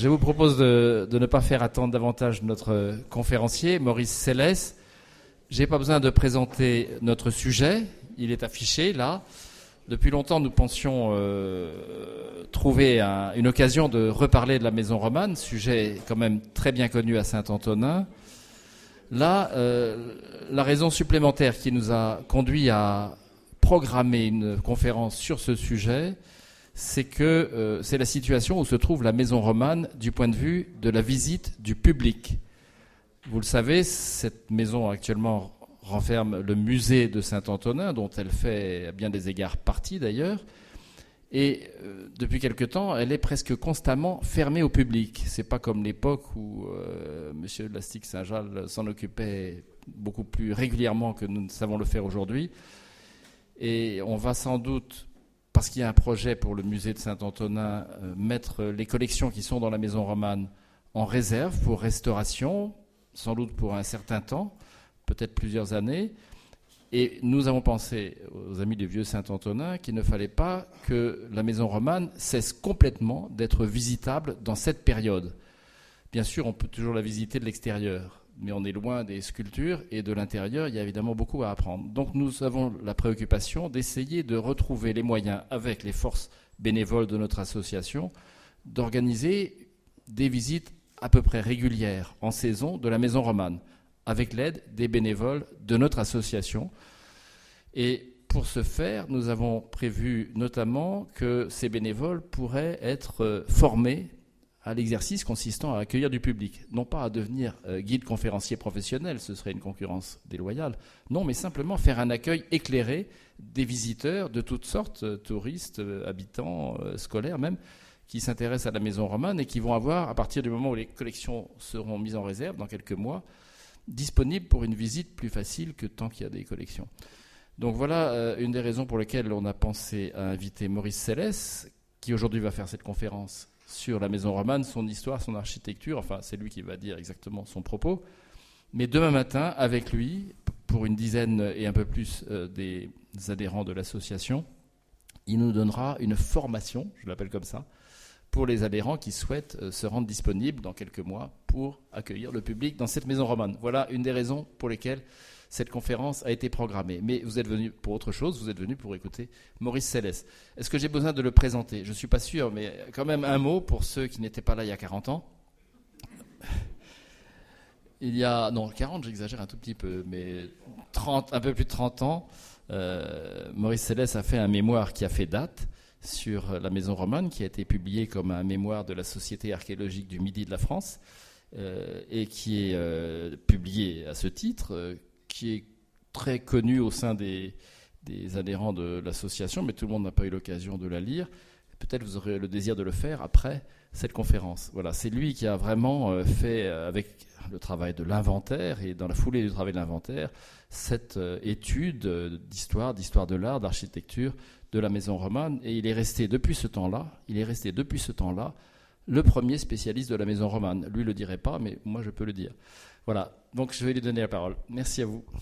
Je vous propose de ne pas faire attendre davantage notre conférencier, Maurice Célès. Je n'ai pas besoin de présenter notre sujet, il est affiché là. Depuis longtemps, nous pensions trouver une occasion de reparler de la Maison Romane, sujet quand même très bien connu à Saint-Antonin. Là, la raison supplémentaire qui nous a conduit à programmer une conférence sur ce sujet, c'est que c'est la situation où se trouve la Maison Romane du point de vue de la visite du public. Vous le savez, cette maison actuellement renferme le musée de Saint-Antonin, dont elle fait à bien des égards partie d'ailleurs. Et depuis quelque temps, elle est presque constamment fermée au public. C'est pas comme l'époque où M. Lastic-Saint-Jal s'en occupait beaucoup plus régulièrement que nous savons le faire aujourd'hui. Et on va sans doute, parce qu'il y a un projet pour le musée de Saint-Antonin, mettre les collections qui sont dans la Maison Romane en réserve pour restauration, sans doute pour un certain temps, peut-être plusieurs années. Et nous avons pensé, aux amis du vieux Saint-Antonin, qu'il ne fallait pas que la Maison Romane cesse complètement d'être visitable dans cette période. Bien sûr, on peut toujours la visiter de l'extérieur, mais on est loin des sculptures et de l'intérieur, il y a évidemment beaucoup à apprendre. Donc nous avons la préoccupation d'essayer de retrouver les moyens, avec les forces bénévoles de notre association, d'organiser des visites à peu près régulières en saison de la Maison Romane, avec l'aide des bénévoles de notre association. Et pour ce faire, nous avons prévu notamment que ces bénévoles pourraient être formés à l'exercice consistant à accueillir du public. Non pas à devenir guide conférencier professionnel, ce serait une concurrence déloyale. Non, mais simplement faire un accueil éclairé des visiteurs de toutes sortes, touristes, habitants, scolaires même, qui s'intéressent à la Maison Romane et qui vont avoir, à partir du moment où les collections seront mises en réserve, dans quelques mois, disponible pour une visite plus facile que tant qu'il y a des collections. Donc voilà une des raisons pour lesquelles on a pensé à inviter Maurice Célès, qui aujourd'hui va faire cette conférence sur la Maison Romane, son histoire, son architecture. Enfin, c'est lui qui va dire exactement son propos. Mais demain matin, avec lui, pour une dizaine et un peu plus des adhérents de l'association, il nous donnera une formation, je l'appelle comme ça, pour les adhérents qui souhaitent se rendre disponibles dans quelques mois pour accueillir le public dans cette Maison Romane. Voilà une des raisons pour lesquelles cette conférence a été programmée. Mais vous êtes venu pour autre chose, vous êtes venu pour écouter Maurice Célès. Est-ce que j'ai besoin de le présenter ? Je ne suis pas sûr, mais quand même un mot pour ceux qui n'étaient pas là il y a 40 ans. Il y a, non, 40, j'exagère un tout petit peu, mais 30, un peu plus de 30 ans, Maurice Célès a fait un mémoire qui a fait date sur la Maison Romane, qui a été publié comme un mémoire de la Société archéologique du Midi de la France, et qui est publié à ce titre, qui est très connu au sein des adhérents de l'association, mais tout le monde n'a pas eu l'occasion de la lire. Peut-être vous aurez le désir de le faire après cette conférence. Voilà, c'est lui qui a vraiment fait, avec le travail de l'inventaire, et dans la foulée du travail de l'inventaire, cette étude d'histoire de l'art, d'architecture, de la Maison Romane, et il est resté depuis ce temps-là, le premier spécialiste de la Maison Romane. Lui ne le dirait pas, mais moi je peux le dire. Voilà, donc je vais lui donner la parole. Merci à vous.